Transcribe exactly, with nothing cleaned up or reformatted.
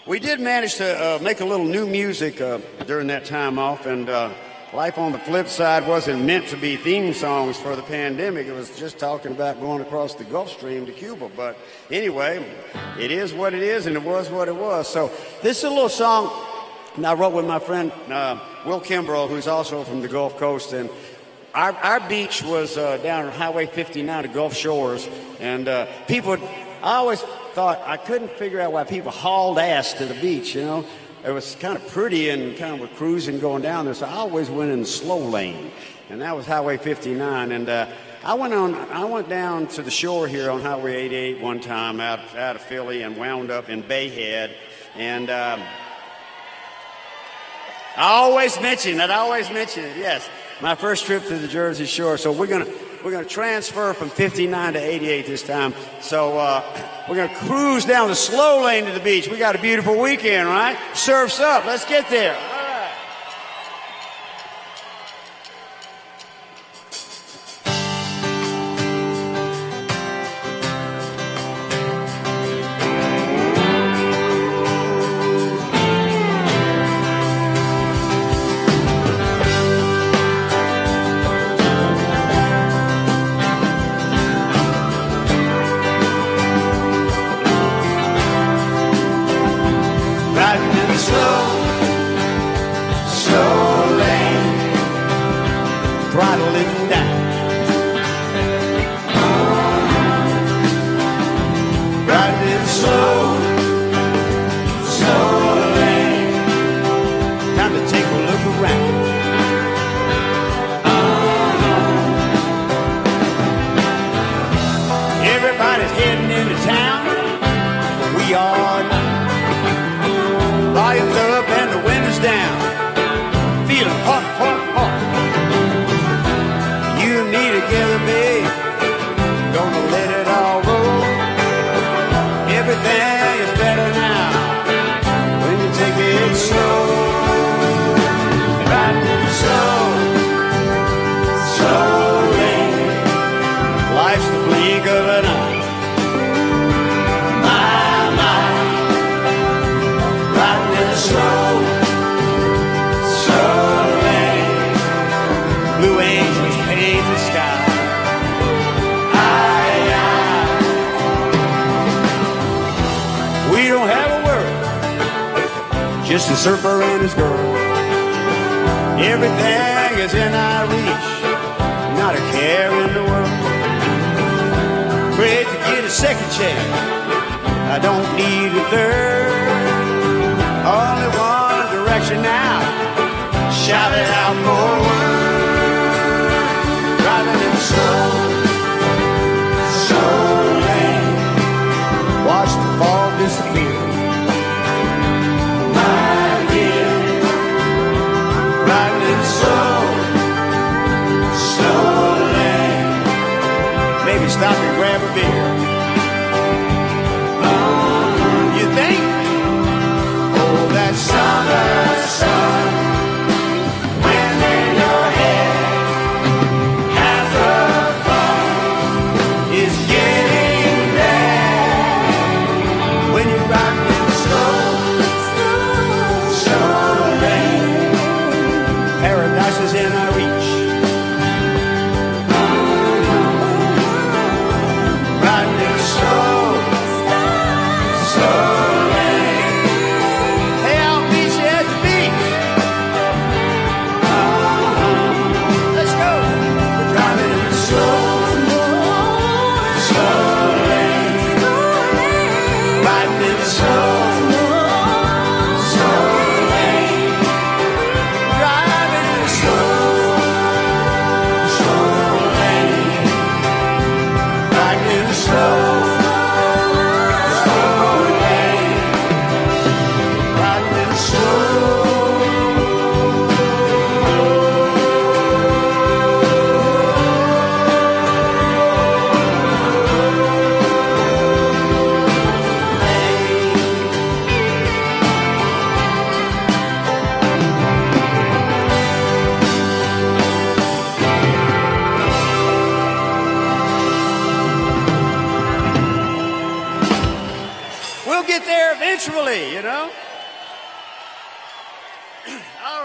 We did manage to uh, make a little new music uh, during that time off, and uh, Life on the Flip Side wasn't meant to be theme songs for the pandemic. It was just talking about going across the Gulf Stream to Cuba. But anyway, it is what it is, and it was what it was. So this is a little song I wrote with my friend uh, Will Kimbrough, who's also from the Gulf Coast, and our, our beach was uh, down on Highway fifty-nine to Gulf Shores, and uh, people, I always thought, I couldn't figure out why people hauled ass to the beach, you know. It was kind of pretty and kind of we're cruising going down there, so I always went in the slow lane, and that was Highway fifty-nine. And uh, I went on, I went down to the shore here on Highway eighty-eight one time out, out of Philly and wound up in Bayhead, and um, I always mention it, I always mention it, yes. My first trip to the Jersey Shore, so we're gonna we're gonna transfer from fifty-nine to eighty-eight this time. So uh, we're gonna cruise down the slow lane to the beach. We got a beautiful weekend, right? Surf's up. Let's get there. All right. Just a surfer and his girl. Everything is in our reach, not a care in the world. Great to get a second chance, I don't need a third. Only one direction now, shout it out more words. Driving in slow, slow lane, watch the fog disappear. Stop and grab a beer. You think casually, you know. All